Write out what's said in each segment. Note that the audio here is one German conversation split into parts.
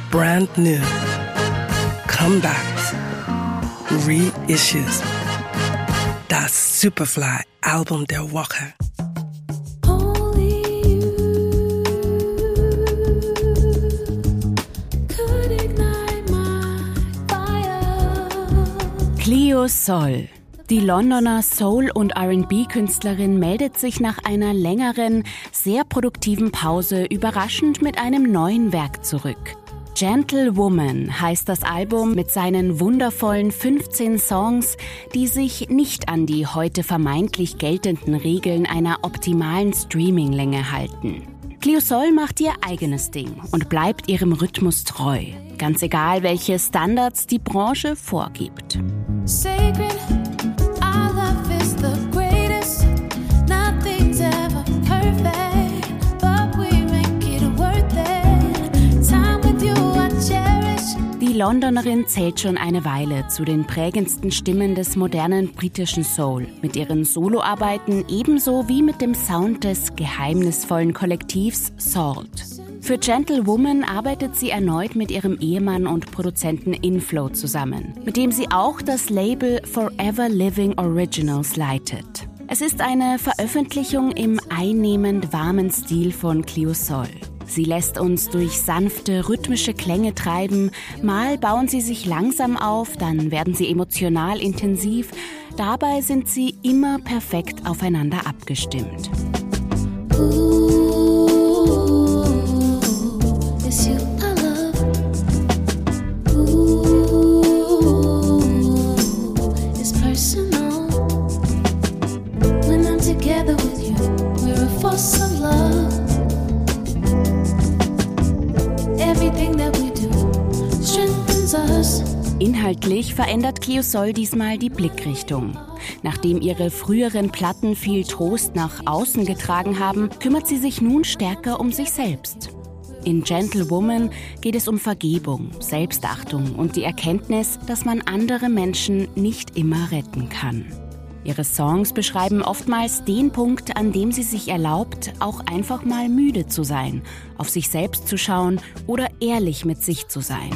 brand new, comebacks, reissues. Das Superfly-Album der Woche. Cleo Sol. Die Londoner Soul- und R&B-Künstlerin meldet sich nach einer längeren, sehr produktiven Pause überraschend mit einem neuen Werk zurück. Gentle Woman heißt das Album mit seinen wundervollen 15 Songs, die sich nicht an die heute vermeintlich geltenden Regeln einer optimalen Streaminglänge halten. Cleo Sol macht ihr eigenes Ding und bleibt ihrem Rhythmus treu, ganz egal, welche Standards die Branche vorgibt. Sacred, our love is the greatest. Nothing's ever perfect, but we make it worth it. Time with you I cherish. Die Londonerin zählt schon eine Weile zu den prägendsten Stimmen des modernen britischen Soul, mit ihren Soloarbeiten ebenso wie mit dem Sound des geheimnisvollen Kollektivs Salt. Für Gentle Woman arbeitet sie erneut mit ihrem Ehemann und Produzenten Inflow zusammen, mit dem sie auch das Label Forever Living Originals leitet. Es ist eine Veröffentlichung im einnehmend warmen Stil von Cleo Sol. Sie lässt uns durch sanfte, rhythmische Klänge treiben. Mal bauen sie sich langsam auf, dann werden sie emotional intensiv. Dabei sind sie immer perfekt aufeinander abgestimmt. Inhaltlich verändert Cleo Sol diesmal die Blickrichtung. Nachdem ihre früheren Platten viel Trost nach außen getragen haben, kümmert sie sich nun stärker um sich selbst. In Gentle Woman geht es um Vergebung, Selbstachtung und die Erkenntnis, dass man andere Menschen nicht immer retten kann. Ihre Songs beschreiben oftmals den Punkt, an dem sie sich erlaubt, auch einfach mal müde zu sein, auf sich selbst zu schauen oder ehrlich mit sich zu sein.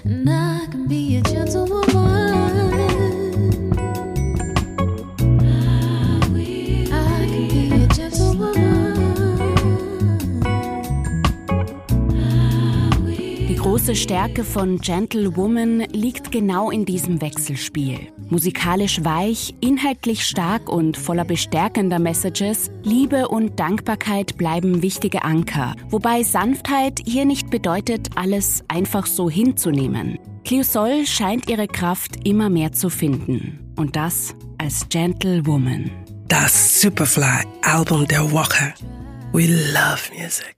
Die große Stärke von Gentle Woman liegt genau in diesem Wechselspiel. Musikalisch weich, inhaltlich stark und voller bestärkender Messages, Liebe und Dankbarkeit bleiben wichtige Anker, wobei Sanftheit hier nicht bedeutet, alles einfach so hinzunehmen. Cleo Sol scheint ihre Kraft immer mehr zu finden. Und das als Gentle Woman. Das Superfly-Album der Woche. We love music.